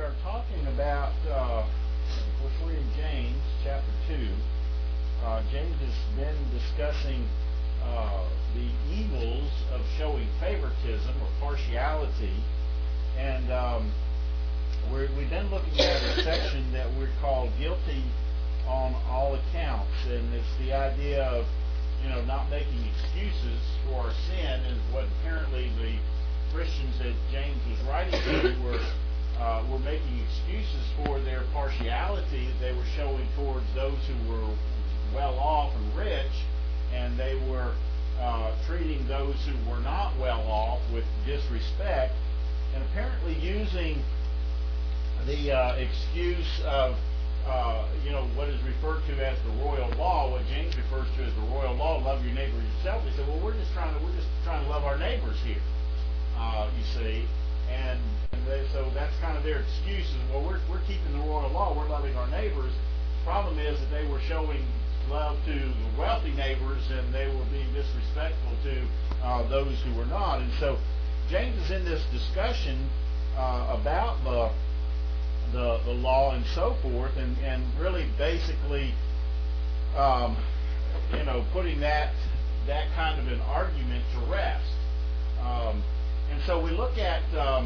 are talking about, of course, we're in James chapter 2. James has been discussing the evils of showing favoritism or partiality, and we've been looking at a section that we're called guilty on all accounts, and it's the idea of not making excuses for our sin, is what apparently the Christians that James was writing to were making excuses for their partiality that they were showing towards those who were well off and rich, and they were treating those who were not well off with disrespect, and apparently using the excuse of what is referred to as the royal law, what James refers to as the royal law, love your neighbor as yourself. They said, well, we're just trying to love our neighbors here, you see, and so that's kind of their excuses. Well, we're keeping the royal law, we're loving our neighbors. The problem is that they were showing love to the wealthy neighbors, and they were being disrespectful to those who were not. And so James is in this discussion about the law and so forth, and really basically putting that kind of an argument to rest. And so we look at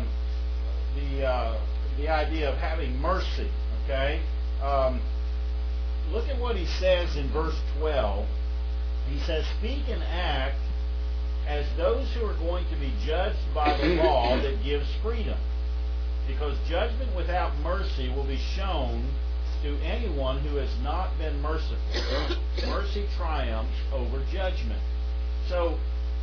the idea of having mercy. Okay, look at what he says in verse 12. He says, "Speak and act as those who are going to be judged by the law that gives freedom. Because judgment without mercy will be shown to anyone who has not been merciful. Mercy triumphs over judgment." So,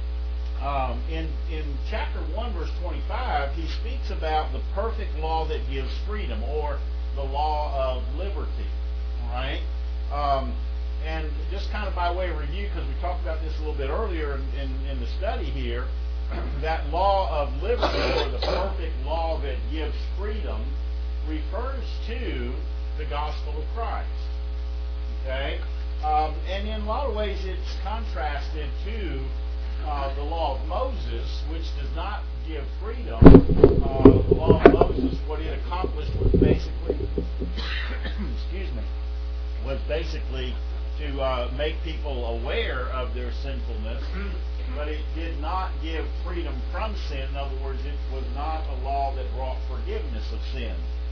in chapter 1, verse 25, he speaks about the perfect law that gives freedom, or the law of liberty. All right? And just kind of by way of review, because we talked about this a little bit earlier in the study here, that law of liberty, or the perfect law that gives freedom, refers to the gospel of Christ. Okay? And in a lot of ways it's contrasted to the law of Moses, which does not give freedom. The law of Moses, what it accomplished was basically, was basically to make people aware of their sinfulness, but it did not give freedom from sin. In other words, it was not a law that brought forgiveness of sin.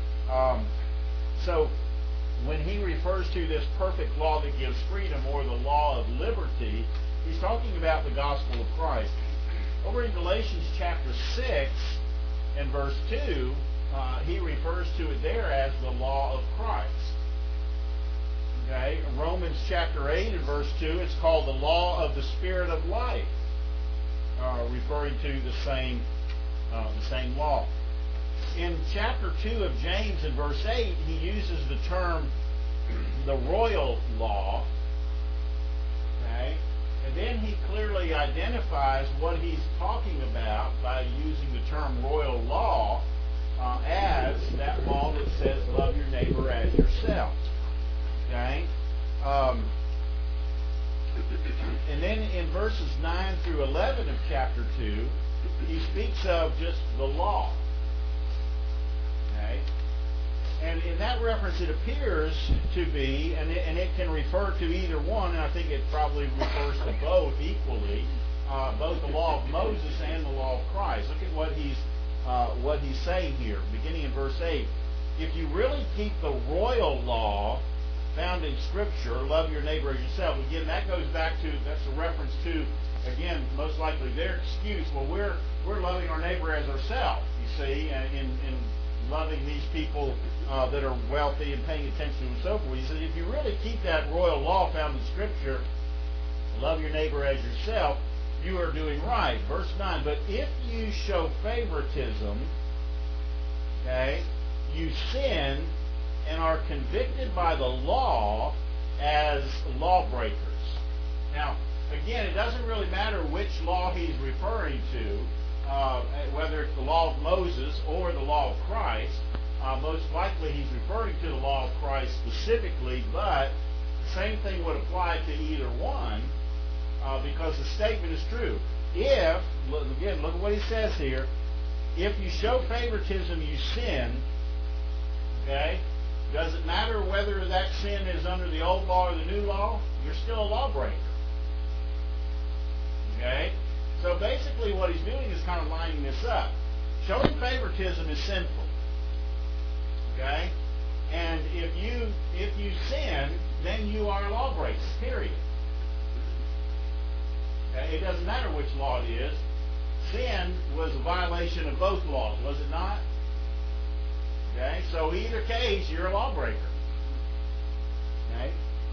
So when he refers to this perfect law that gives freedom, or the law of liberty, he's talking about the gospel of Christ. Over in Galatians chapter 6 and verse 2, he refers to it there as the law of Christ. Okay, in Romans chapter 8 and verse 2, it's called the law of the Spirit of life, referring to the same law. In chapter 2 of James in verse 8, he uses the term the royal law. Okay, and then he clearly identifies what he's talking about by using the term royal law as that law that says love your neighbor as yourself. Okay? And then in verses 9 through 11 of chapter 2, he speaks of just the law. Okay? And in that reference, it appears to be, and it can refer to either one, and I think it probably refers to both equally, both the law of Moses and the law of Christ. Look at what he's saying here, beginning in verse 8. If you really keep the royal law found in Scripture, love your neighbor as yourself. Again, that goes back to, that's a reference to, again, most likely their excuse. Well, we're loving our neighbor as ourselves, you see, in loving these people that are wealthy and paying attention and so forth. He says, if you really keep that royal law found in Scripture, love your neighbor as yourself, you are doing right. Verse 9, but if you show favoritism, okay, you sin and are convicted by the law as lawbreakers. Now, again, it doesn't really matter which law he's referring to, whether it's the law of Moses or the law of Christ. Most likely he's referring to the law of Christ specifically, but the same thing would apply to either one, because the statement is true. If, again, look at what he says here, if you show favoritism, you sin, Okay? Does it matter whether that sin is under the old law or the new law? You're still a lawbreaker. Okay? So basically what he's doing is kind of lining this up. Showing favoritism is sinful. Okay? And if you sin, then you are a lawbreaker, period. Okay? It doesn't matter which law it is. Sin was a violation of both laws, was it not? Okay? So either case, you're a lawbreaker. Okay?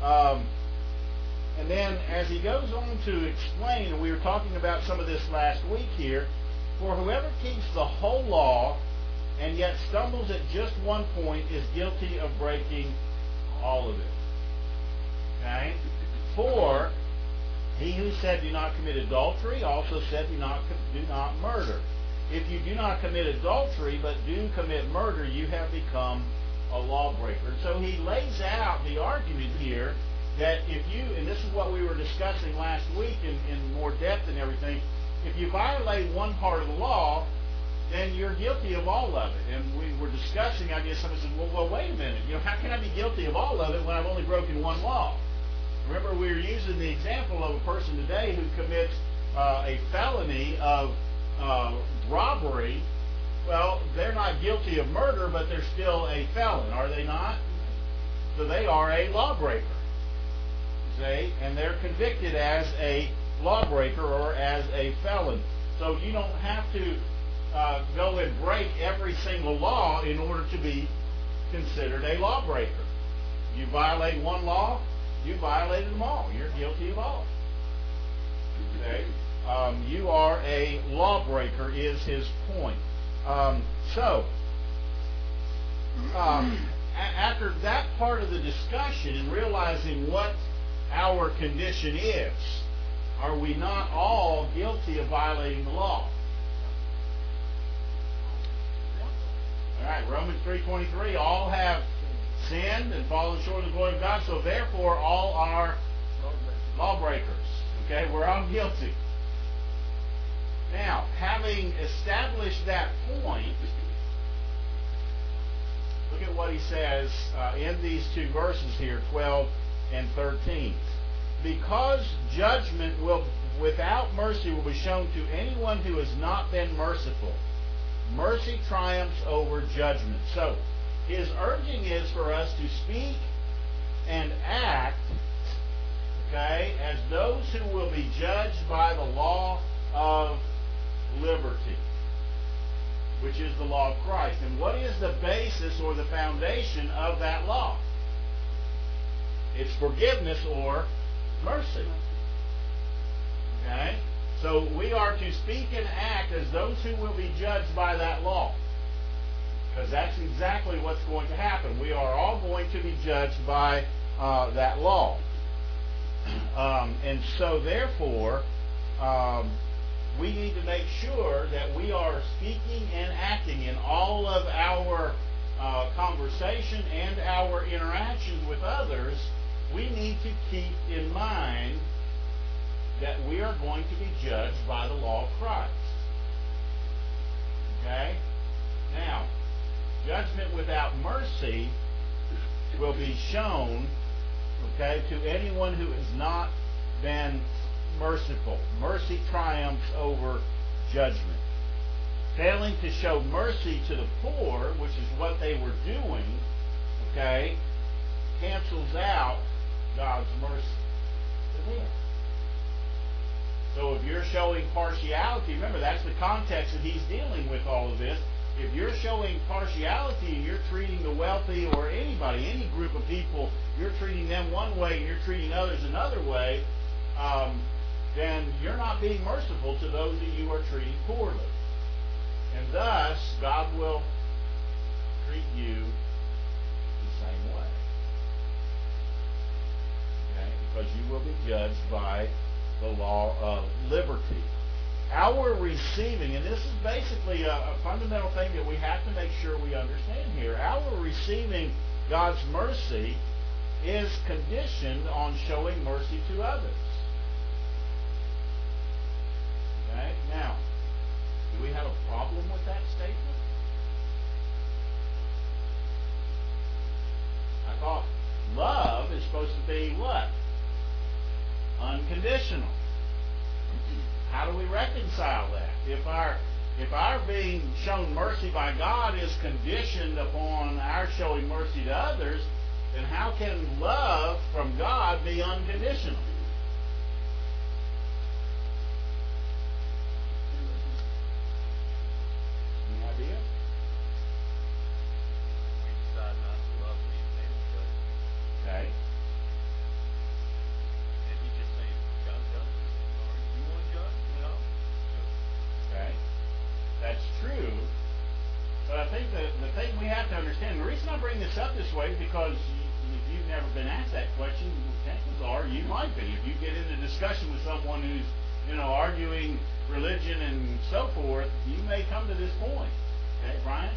And then as he goes on to explain, and we were talking about some of this last week here, for whoever keeps the whole law and yet stumbles at just one point is guilty of breaking all of it. Okay? For he who said do not commit adultery also said do not murder. If you do not commit adultery but do commit murder, you have become a lawbreaker. And so he lays out the argument here that if you, and this is what we were discussing last week in more depth and everything, if you violate one part of the law, then you're guilty of all of it. And we were discussing, I guess someone said, well, wait a minute. How can I be guilty of all of it when I've only broken one law? Remember, we were using the example of a person today who commits a felony of robbery. Well, they're not guilty of murder, but they're still a felon, are they not? So they are a lawbreaker. See? And they're convicted as a lawbreaker or as a felon. So you don't have to go and break every single law in order to be considered a lawbreaker. You violate one law, you violated them all. You're guilty of all. Okay? You are a lawbreaker is his point. After that part of the discussion and realizing what our condition is, are we not all guilty of violating the law? All right, Romans 3:23, all have sinned and fallen short of the glory of God, so therefore all are lawbreakers. Okay, we're all guilty. Now, having established that point, look at what he says in these two verses here, 12 and 13. Because judgment without mercy will be shown to anyone who has not been merciful. Mercy triumphs over judgment. So, his urging is for us to speak and act, okay, as those who will be judged by the law of liberty, which is the law of Christ. And what is the basis or the foundation of that law? It's forgiveness or mercy. Okay? So we are to speak and act as those who will be judged by that law. Because that's exactly what's going to happen. We are all going to be judged by that law. And so therefore, we need to make sure that we are speaking and acting in all of our conversation and our interactions with others. We need to keep in mind that we are going to be judged by the law of Christ. Okay? Now, judgment without mercy will be shown, okay, to anyone who has not been merciful. Mercy triumphs over judgment. Failing to show mercy to the poor, which is what they were doing, okay, cancels out God's mercy to them. So if you're showing partiality, remember that's the context that he's dealing with all of this. If you're showing partiality and you're treating the wealthy or anybody, any group of people, you're treating them one way and you're treating others another way, then you're not being merciful to those that you are treating poorly. And thus, God will treat you the same way. Okay? Because you will be judged by the law of liberty. Our receiving, and this is basically a fundamental thing that we have to make sure we understand here, our receiving God's mercy is conditioned on showing mercy to others. Okay? Now, do we have a problem with that statement? unconditional. How do we reconcile that? If our being shown mercy by God is conditioned upon our showing mercy to others, then how can love from God be unconditional? Any idea? We decide not to love people. Okay. And he just saying, God judges. Or you want to judge? Okay. That's true. But I think the thing we have to understand, the reason I bring this up this way is because if you've never been asked that question, chances are you might be. If you get into discussion with someone who's, arguing religion and so forth, you may come to this point. Okay, Brian?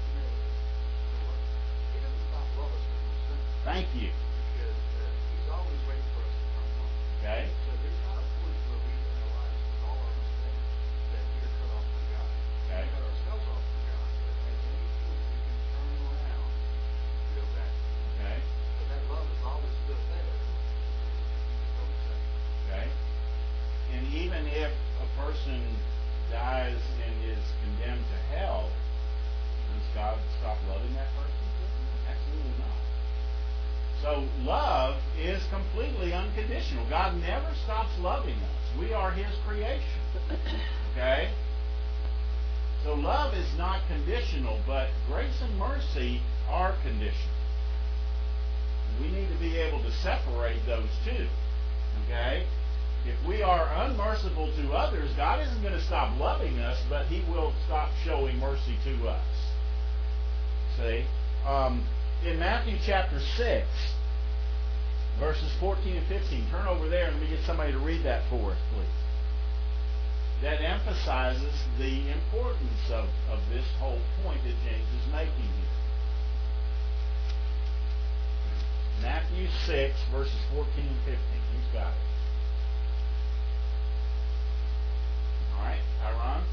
He doesn't stop love us when we're sinning. Thank you. Because he's always waiting for us to come home. Okay? So there's not a point where we in our lives with all our mistakes that we are cut off from God. Okay. We cut ourselves off from God. But at any point we can turn around and go back. Okay. But that love is always still there. We just don't accept it. Okay? And even if a person dies and is condemned to hell, does God stop loving that person? Absolutely not. So love is completely unconditional. God never stops loving us. We are His creation. Okay? So love is not conditional, but grace and mercy are conditional. We need to be able to separate those two. Okay? If we are unmerciful to others, God isn't going to stop loving us, but He will stop showing mercy to us. See? In Matthew chapter 6, verses 14 and 15, turn over there and let me get somebody to read that for us, please. That emphasizes the importance of this whole point that James is making here. Matthew 6, verses 14 and 15. Who's got it? All right, Tyron.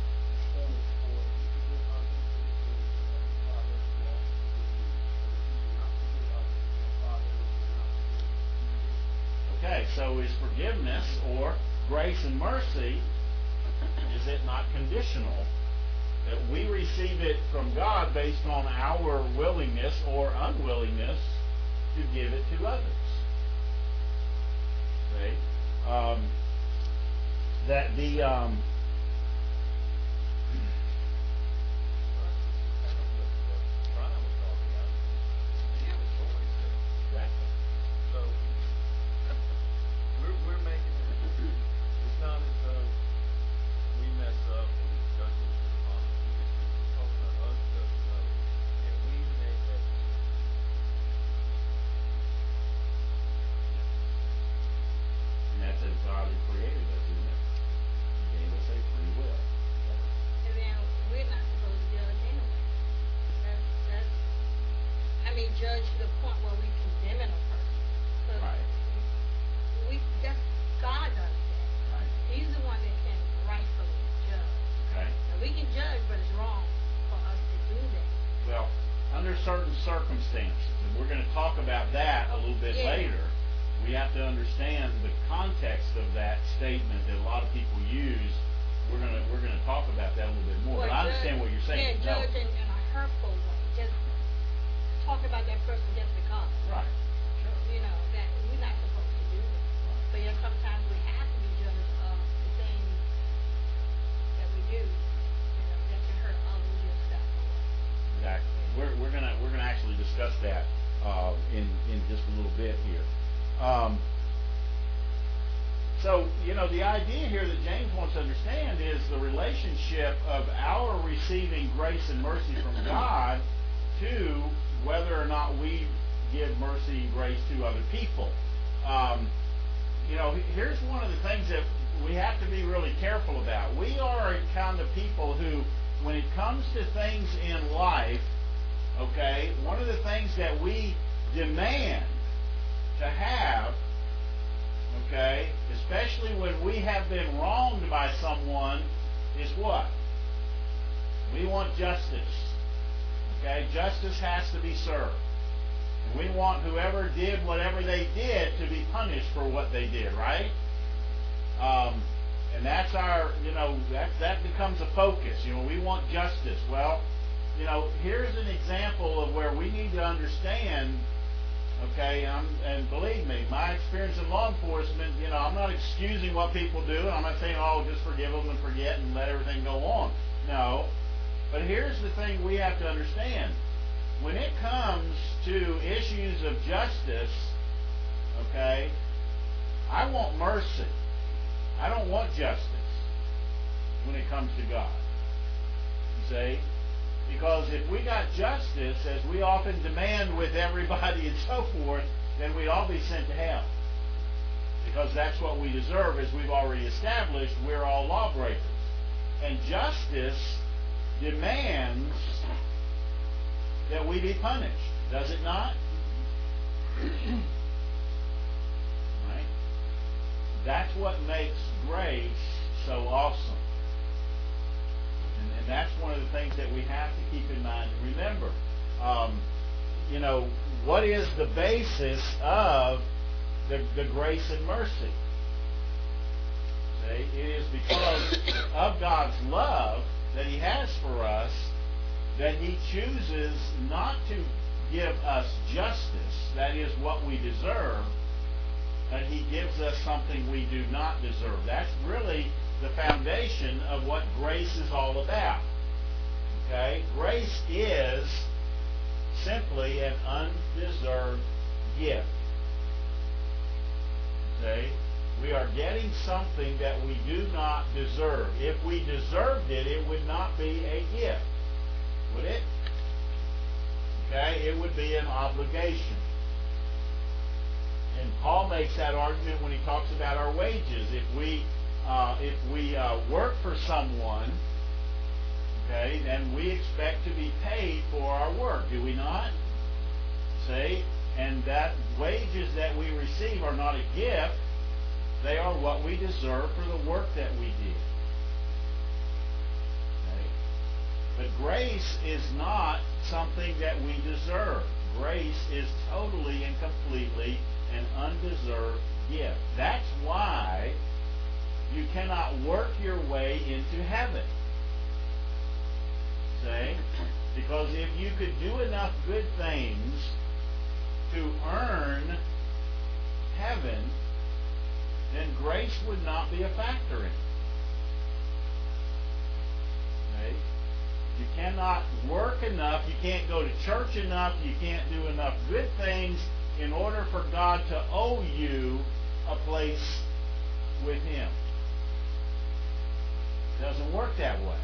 Okay, so is forgiveness or grace and mercy, is it not conditional? That we receive it from God based on our willingness or unwillingness to give it to others. Okay? That the We're making it. It's not as though we mess up and judgment is upon us. We're talking about us judging others, and we make that decision. and that's as God has created us, isn't it? He gave us a free will. And then we're not supposed to judge anyway. Judge to the point where we condemning a person. So Right. God does that. Right. He's the one that can rightfully judge. Okay. Now, we can judge, but it's wrong for us to do that. Well, under certain circumstances, and we're going to talk about that a little bit Yeah. later, we have to understand the context of that statement that a lot of people use. We're going to talk about that a little bit more. But I understand what you're saying. Yeah, judge in a hurtful way. Just talk about that person just because. Right. Sure. That we're not supposed to do that. But sometimes we have to be judged of the things that we do, that can hurt others and stuff. Exactly. We're gonna actually discuss that in just a little bit here. So the idea here that James wants to understand is the relationship of our receiving grace and mercy from God to whether or not we give mercy and grace to other people. Here's one of the things that we have to be really careful about. We are a kind of people who, when it comes to things in life, okay, one of the things that we demand to have, okay, especially when we have been wronged by someone, is what? We want justice. Okay, justice has to be served. And we want whoever did whatever they did to be punished for what they did, right? And that's our, that becomes a focus. We want justice. Well, here's an example of where we need to understand. Okay, and believe me, my experience in law enforcement, I'm not excusing what people do, and I'm not saying, just forgive them and forget and let everything go on. No. But here's the thing we have to understand. When it comes to issues of justice, okay, I want mercy. I don't want justice when it comes to God. You see? Because if we got justice, as we often demand with everybody and so forth, then we'd all be sent to hell. Because that's what we deserve, as we've already established. We're all lawbreakers. And justice demands that we be punished. Does it not? Right? That's what makes grace so awesome. And that's one of the things that we have to keep in mind and remember. What is the basis of the grace and mercy? See, it is because of God's love that He has for us that He chooses not to give us justice, that is what we deserve, but He gives us something we do not deserve. That's really the foundation of what grace is all about. Okay? Grace is simply an undeserved gift. Okay? We are getting something that we do not deserve. If we deserved it, it would not be a gift. Would it? Okay? It would be an obligation. And Paul makes that argument when he talks about our wages. If we work for someone, okay, then we expect to be paid for our work, do we not? See? And that wages that we receive are not a gift. They are what we deserve for the work that we did. Okay? But grace is not something that we deserve. Grace is totally and completely an undeserved gift. That's why you cannot work your way into heaven. See? Because if you could do enough good things to earn heaven, then grace would not be a factor in it. Okay? You cannot work enough, you can't go to church enough, you can't do enough good things in order for God to owe you a place with Him. It doesn't work that way.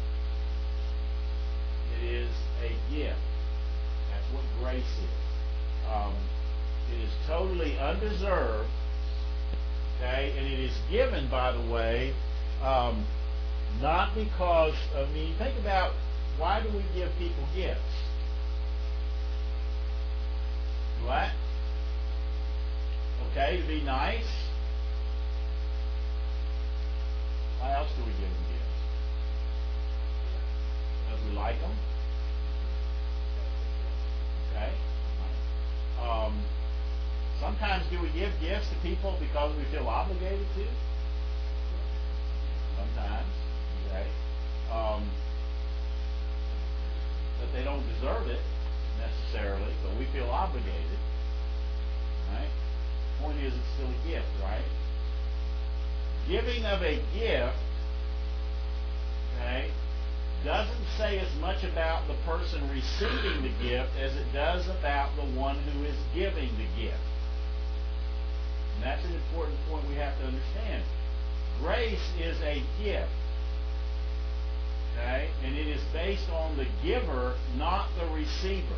It is a gift. That's what grace is. It is totally undeserved. Okay, and it is given, by the way, not because, think about, why do we give people gifts? What? Okay, to be nice. Why else do we give them gifts? Because we like them? Okay. Sometimes do we give gifts to people because we feel obligated to? Sometimes. Okay. But they don't deserve it necessarily, but we feel obligated. Right? The point is, it's still a gift, right? Giving of a gift, okay, doesn't say as much about the person receiving the gift as it does about the one who is giving the gift. And that's an important point we have to understand. Grace is a gift. Okay? And it is based on the giver, not the receiver.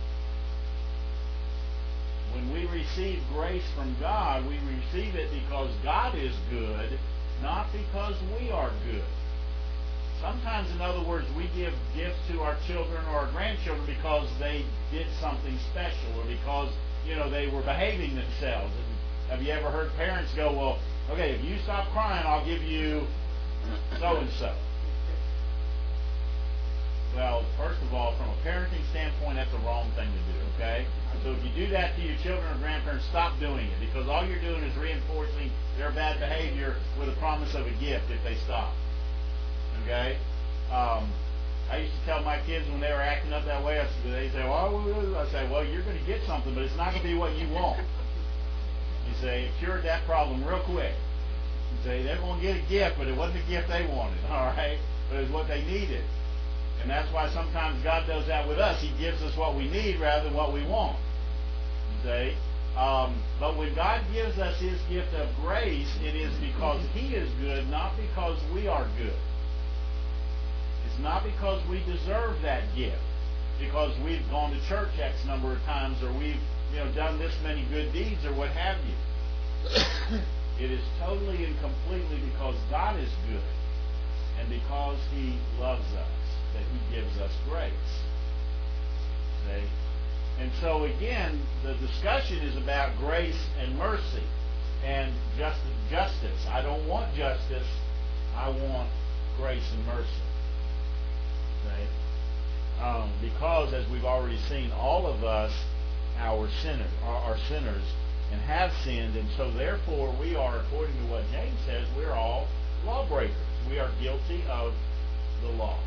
When we receive grace from God, we receive it because God is good, not because we are good. Sometimes, in other words, we give gifts to our children or our grandchildren because they did something special or because, they were behaving themselves. And have you ever heard parents go, well, okay, if you stop crying, I'll give you so-and-so. Well, first of all, from a parenting standpoint, that's the wrong thing to do, okay? So if you do that to your children or grandparents, stop doing it, because all you're doing is reinforcing their bad behavior with a promise of a gift if they stop. Okay? I used to tell my kids when they were acting up that way, they say, well, I say, well, you're going to get something, but it's not going to be what you want. You say, it cured that problem real quick. You say, they're going to get a gift, but it wasn't the gift they wanted, all right? But it was what they needed. And that's why sometimes God does that with us. He gives us what we need rather than what we want. You see? But when God gives us His gift of grace, it is because He is good, not because we are good. It's not because we deserve that gift, because we've gone to church X number of times, or we've done this many good deeds, or what have you. It is totally and completely because God is good, and because He loves us, that He gives us grace. See? And so again, the discussion is about grace and mercy and justice. I don't want justice. I want grace and mercy. Okay? Because, as we've already seen, all of us are sinners and have sinned, and so therefore we are, according to what James says, we're all lawbreakers. We are guilty of the law.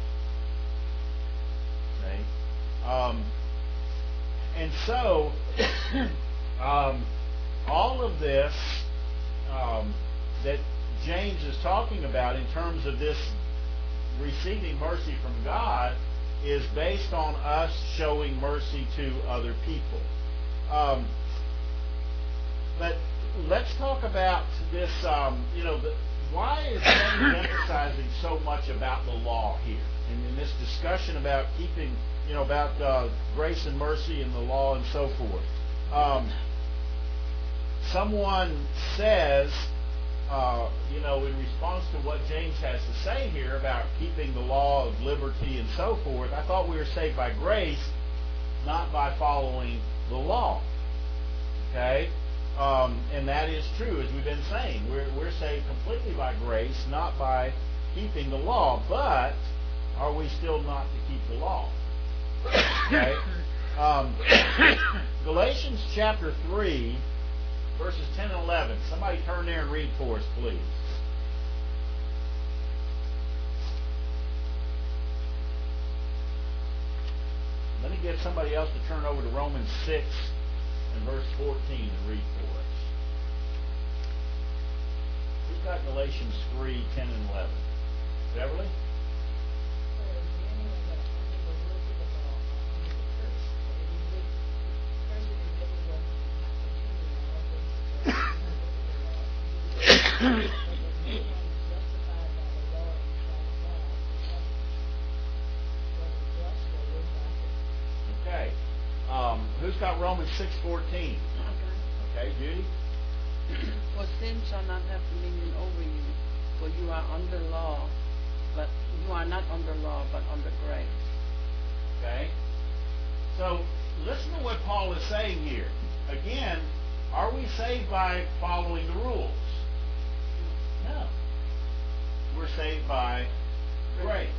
Okay? And so, all of this that James is talking about in terms of this receiving mercy from God is based on us showing mercy to other people. But let's talk about this, why is James emphasizing so much about the law here? And in this discussion about keeping, about grace and mercy and the law and so forth. Someone says, in response to what James has to say here about keeping the law of liberty and so forth, I thought we were saved by grace, not by following the law. Okay? And that is true, as we've been saying. We're saved completely by grace, not by keeping the law. But are we still not to keep the law? Okay? Galatians chapter 3, verses 10 and 11. Somebody turn there and read for us, please. Let me get somebody else to turn over to Romans 6 and verse 14 and read for us. Who's got Galatians 3, 10 and 11? Beverly? Okay. Who's got Romans 6:14? Okay, Judy? For sin shall not have dominion over you, for you are under law, but you are not under law, but under grace. Okay. So listen to what Paul is saying here. Again, are we saved by following the rules? No. We're saved by grace.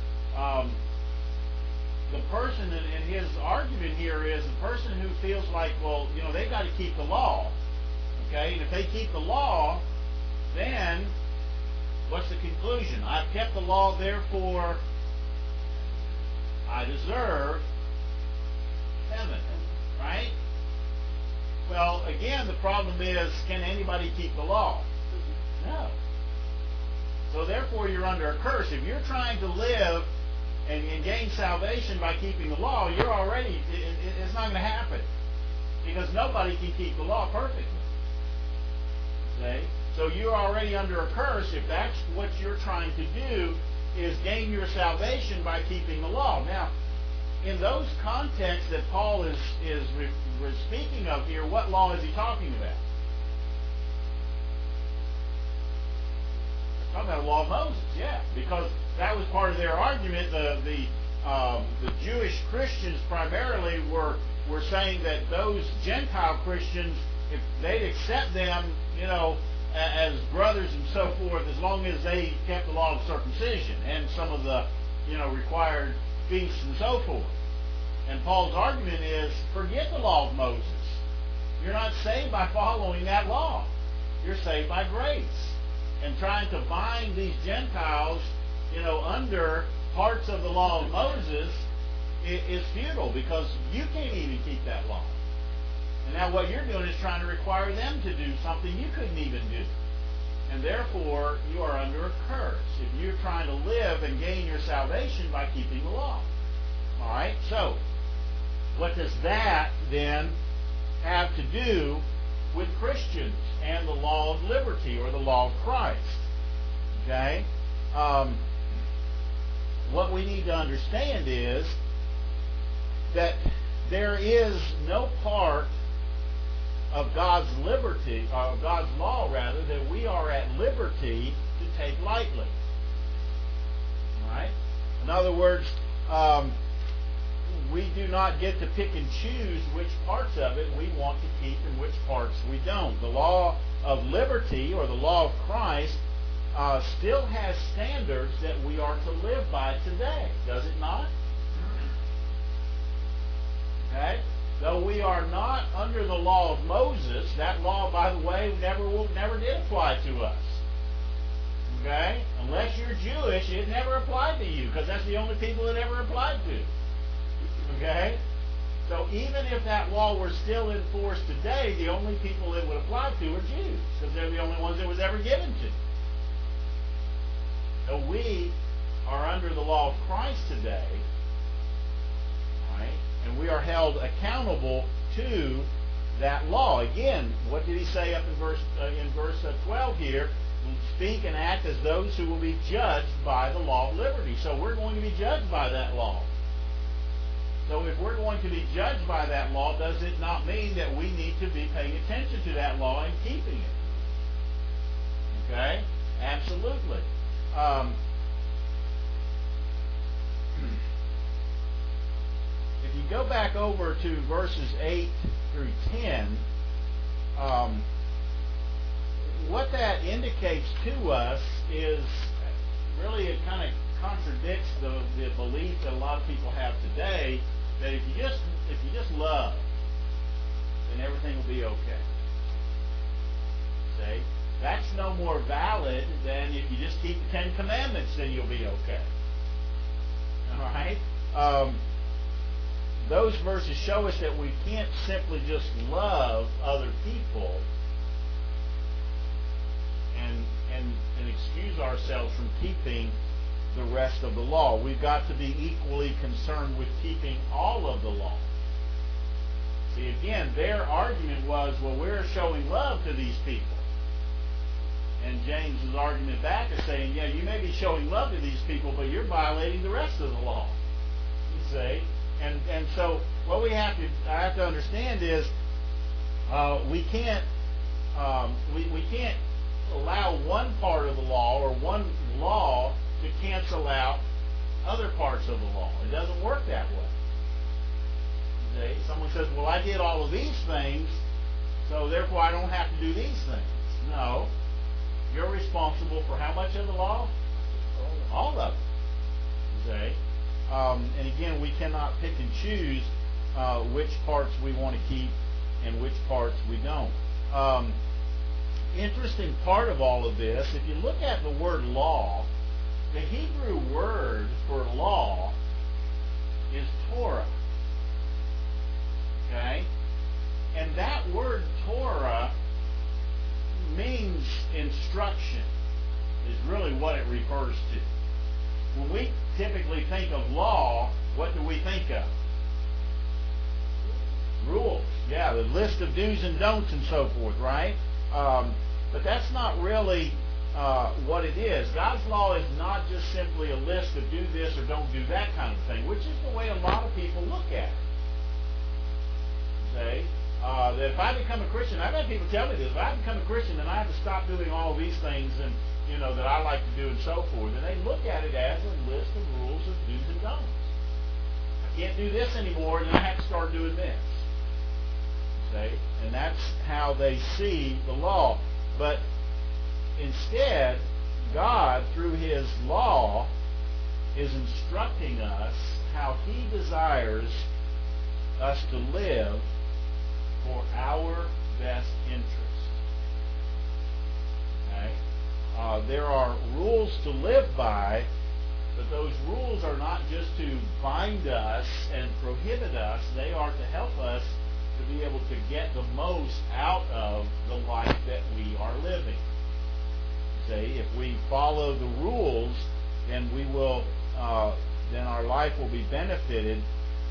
The person, and his argument here is the person who feels like, well, they've got to keep the law. Okay? And if they keep the law, then what's the conclusion? I've kept the law, therefore I deserve heaven. Right? Well, again, the problem is, can anybody keep the law? No. So therefore, you're under a curse. If you're trying to live and gain salvation by keeping the law, you're already, it's not going to happen. Because nobody can keep the law perfectly. See? So you're already under a curse if that's what you're trying to do, is gain your salvation by keeping the law. Now, in those contexts that Paul is speaking of here, what law is he talking about? He's talking about the law of Moses, yeah, because that was part of their argument. The Jewish Christians primarily were saying that those Gentile Christians, if they'd accept them, as brothers and so forth, as long as they kept the law of circumcision and some of the, required feasts and so forth. And Paul's argument is, forget the law of Moses. You're not saved by following that law. You're saved by grace. And trying to bind these Gentiles, under parts of the law of Moses is futile, because you can't even keep that law. And now what you're doing is trying to require them to do something you couldn't even do. And therefore, you are under a curse if you're trying to live and gain your salvation by keeping the law. All right? So, what does that then have to do with Christians and the law of liberty, or the law of Christ? Okay? What we need to understand is that there is no part of God's liberty, of God's law rather, that we are at liberty to take lightly. All right? In other words, we do not get to pick and choose which parts of it we want to keep and which parts we don't. The law of liberty, or the law of Christ, still has standards that we are to live by today, does it not? Okay? Though we are not under the law of Moses, that law, by the way, never did apply to us. Okay? Unless you're Jewish, it never applied to you, because that's the only people it ever applied to. Okay? So even if that law were still in force today, the only people it would apply to are Jews, because they're the only ones it was ever given to. So we are under the law of Christ today, right? And we are held accountable to that law. Again, what did he say up in verse 12 here? Speak and act as those who will be judged by the law of liberty. So we're going to be judged by that law. So if we're going to be judged by that law, does it not mean that we need to be paying attention to that law and keeping it? Okay? Absolutely. If you go back over to verses 8 through 10, what that indicates to us is really, it kind of contradicts the belief that a lot of people have today, that if you just love, then everything will be okay. See? That's no more valid than if you just keep the Ten Commandments, then you'll be okay. All right? Those verses show us that we can't simply just love other people and excuse ourselves from keeping the rest of the law. We've got to be equally concerned with keeping all of the law. See, again, their argument was, well, we're showing love to these people. And James's argument back is saying, yeah, you may be showing love to these people, but you're violating the rest of the law. You see? And so what I have to understand is we can't allow one part of the law or one law to cancel out other parts of the law. It doesn't work that way. See? Someone says, well, I did all of these things, so therefore I don't have to do these things. No. You're responsible for how much of the law? All of it. See? And again, we cannot pick and choose which parts we want to keep and which parts we don't. Interesting part of all of this, if you look at the word law, the Hebrew word for law is Torah. Okay? And that word Torah means instruction, is really what it refers to. When we typically think of law, what do we think of? Rules. Yeah, the list of do's and don'ts and so forth, right? But that's not really what it is. God's law is not just simply a list of do this or don't do that kind of thing, which is the way a lot of people look at it. See? That if I become a Christian, I've had people tell me this, if I become a Christian, then I have to stop doing all these things and that I like to do and so forth. And they look at it as a list of rules of do's and don'ts. I can't do this anymore, then I have to start doing this. See? And that's how they see the law. But instead, God, through His law, is instructing us how He desires us to live for our best interest. Okay? There are rules to live by, but those rules are not just to bind us and prohibit us. They are to help us to be able to get the most out of the life that we are living. See, if we follow the rules, then we will, then our life will be benefited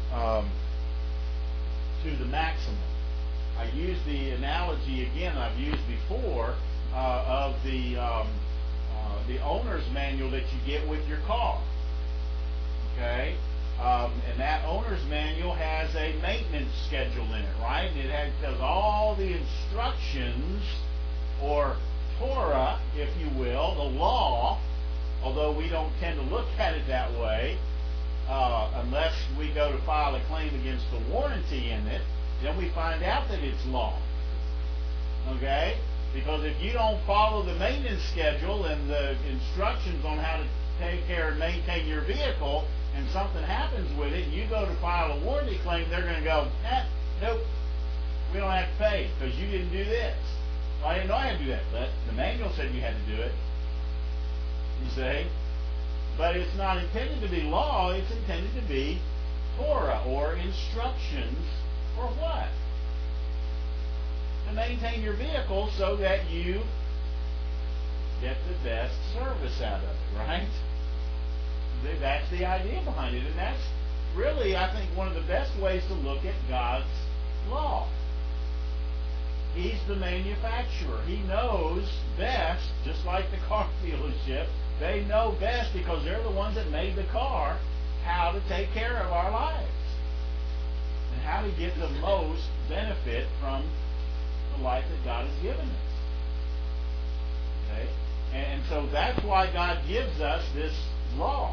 to the maximum. I use the analogy again I've used before of the owner's manual that you get with your car. Okay, and that owner's manual has a maintenance schedule in it, right? It has all the instructions, or Torah, if you will, the law. Although we don't tend to look at it that way, unless we go to file a claim against the warranty in it, then we find out that it's law. Okay? Because if you don't follow the maintenance schedule and the instructions on how to take care and maintain your vehicle, and something happens with it, and you go to file a warranty claim, they're going to go, nope, we don't have to pay because you didn't do this. Well, I didn't know I had to do that, but the manual said you had to do it. You see? But it's not intended to be law, it's intended to be Torah, or instructions for what? To maintain your vehicle so that you get the best service out of it, right? That's the idea behind it, and that's really, I think, one of the best ways to look at God's law. He's the manufacturer. He knows best, just like the car dealership. They know best because they're the ones that made the car, how to take care of our lives and how to get the most benefit from the life that God has given us. Okay? And so that's why God gives us this law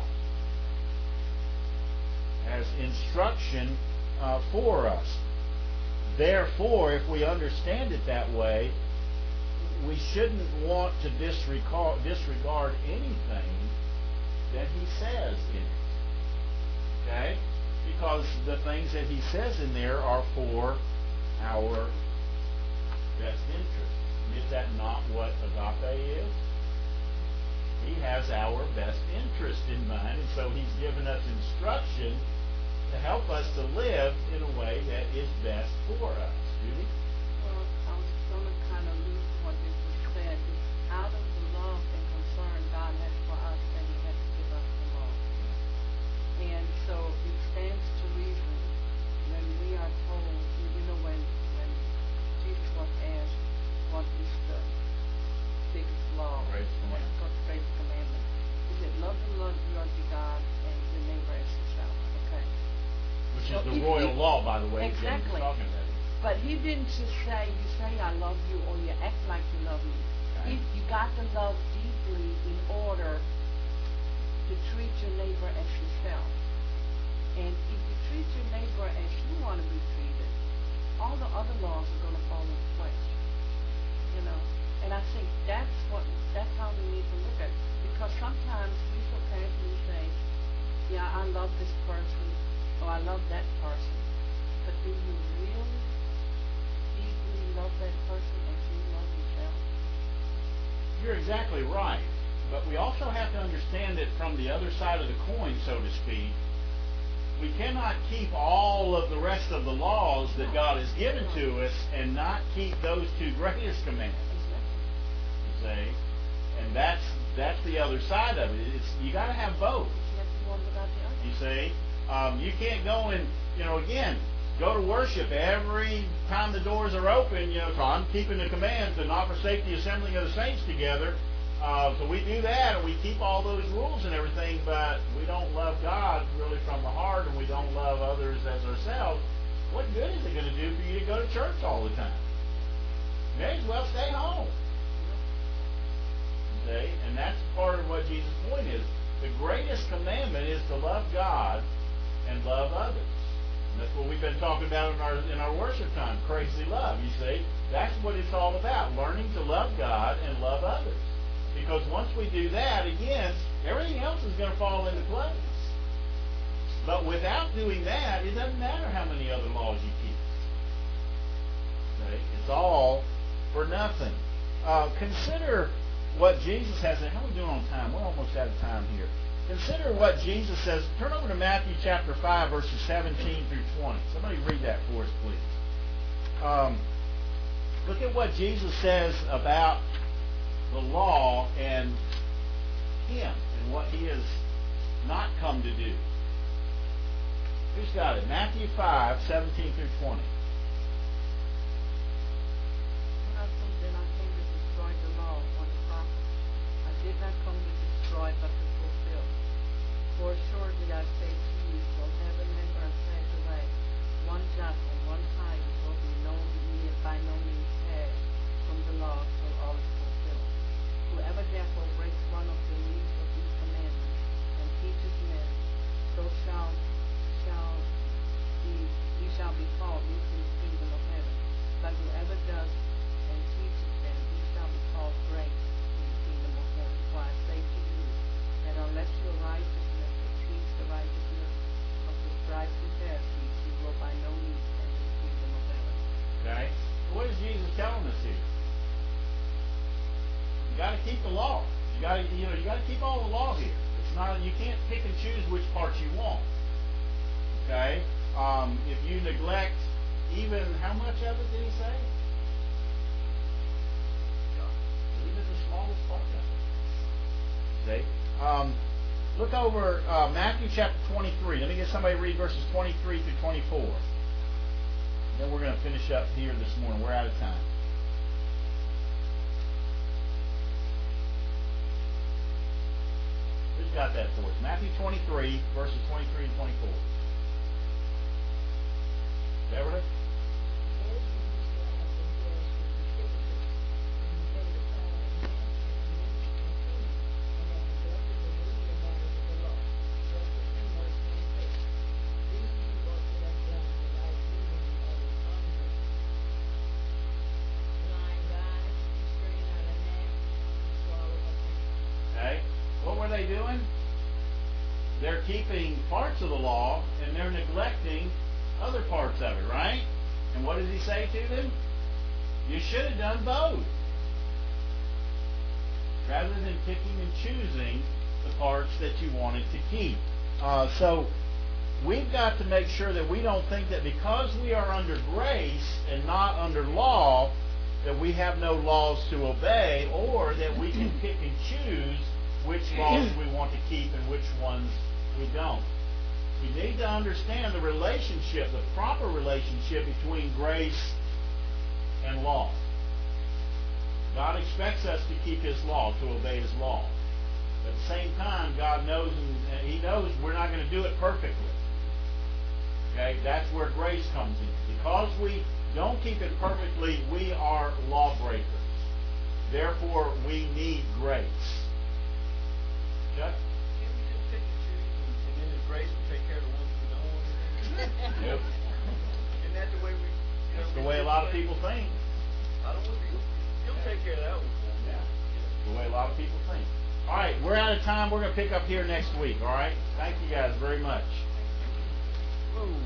as instruction for us. Therefore, if we understand it that way, we shouldn't want to disregard anything that He says in it. Okay? Because the things that He says in there are for our best interest. Is that not what agape is? He has our best interest in mind, and so He's given us instruction to help us to live in a way that is best for us. Judy? Well, I was going to kind of leave what you just said. It's out of the love and concern God has for us that He has to give us the law. And so it stands to reason when we are told, when Jesus was asked what is the biggest law, Greatest commandment. what's the greatest commandment, He said, love the Lord your God and your neighbor as yourself. Okay. Which So is the if royal you- law, by the way. James Exactly. is talking about it. But He didn't just say, you say I love you or you act like you love me. Okay. You got to love deeply in order to treat your neighbor as yourself. And if you treat your neighbor as you want to be treated, all the other laws are going to fall into place. And I think that's how we need to look at it. Because sometimes we so casually say, yeah, I love this person, or I love that person. But do you really deeply love that person as you love yourself? You're exactly right. But we also have to understand that from the other side of the coin, so to speak, we cannot keep all of the rest of the laws that God has given to us and not keep those two greatest commandments. You see? And that's the other side of it. You got to have both. You have to one without the other. You see? You can't go and, again, go to worship every time the doors are open. So I'm keeping the command to not forsake the assembling of the saints together. So we do that, and we keep all those rules and everything, but we don't love God really from the heart, and we don't love others as ourselves. What good is it going to do for you to go to church all the time? You may as well stay home. See? And that's part of what Jesus' point is. The greatest commandment is to love God and love others. And that's what we've been talking about in our worship time, crazy love, you see. That's what it's all about, learning to love God and love others. Because once we do that, again, everything else is going to fall into place. But without doing that, it doesn't matter how many other laws you keep. Okay? It's all for nothing. Consider what Jesus has. How are we doing on time? We're almost out of time here. Consider what Jesus says. Turn over to Matthew chapter 5, verses 17 through 20. Somebody read that for us, please. Look at what Jesus says about the law and Him and what He has not come to do. Who's got it? Matthew 5, 17 through 20. Then I came to destroy the law or the prophets. I did not come to destroy, but to fulfill. For assuredly I say to you, till heaven and earth pass away, one jot or one tittle will be by no means passed from the law till all is fulfilled. Whoever therefore breaks one of the least of these commandments and teaches men, so shall be called least in the kingdom of heaven. But whoever does and teaches them, he shall be called great in the kingdom of heaven. For I say to you, that unless your righteousness exceeds the righteousness of the scribes and Pharisees, you will by no means enter the kingdom of heaven. Okay? What is Jesus telling us here? You got to keep the law. You got to keep all the law here. It's not, you can't pick and choose which parts you want. Okay? If you neglect even, how much of it did He say? Even the smallest part of it. See? Look over Matthew chapter 23. Let me get somebody to read verses 23 through 24. Then we're going to finish up here this morning. We're out of time. Who's got that for us? Matthew 23, verses 23 and 24. Beverly? Okay. What were they doing? They're keeping parts of the law and they're neglecting other parts of it, right? And what does He say to them? You should have done both. Rather than picking and choosing the parts that you wanted to keep. So we've got to make sure that we don't think that because we are under grace and not under law, that we have no laws to obey, or that we can pick and choose which laws we want to keep and which ones we don't. We need to understand the relationship, the proper relationship between grace and law. God expects us to keep His law, to obey His law. But at the same time, God knows, and He knows we're not going to do it perfectly. Okay? That's where grace comes in. Because we don't keep it perfectly, we are lawbreakers. Therefore, we need grace. Chuck? Can we just pick and choose, and then His grace will take care of the ones we don't want to do? Yep. Isn't that the way we... That's the way a lot of people think. I don't want to. He'll take care of that one for me. Yeah. That's the way a lot of people think. All right, we're out of time. We're going to pick up here next week. All right? Thank you guys very much. Whoa.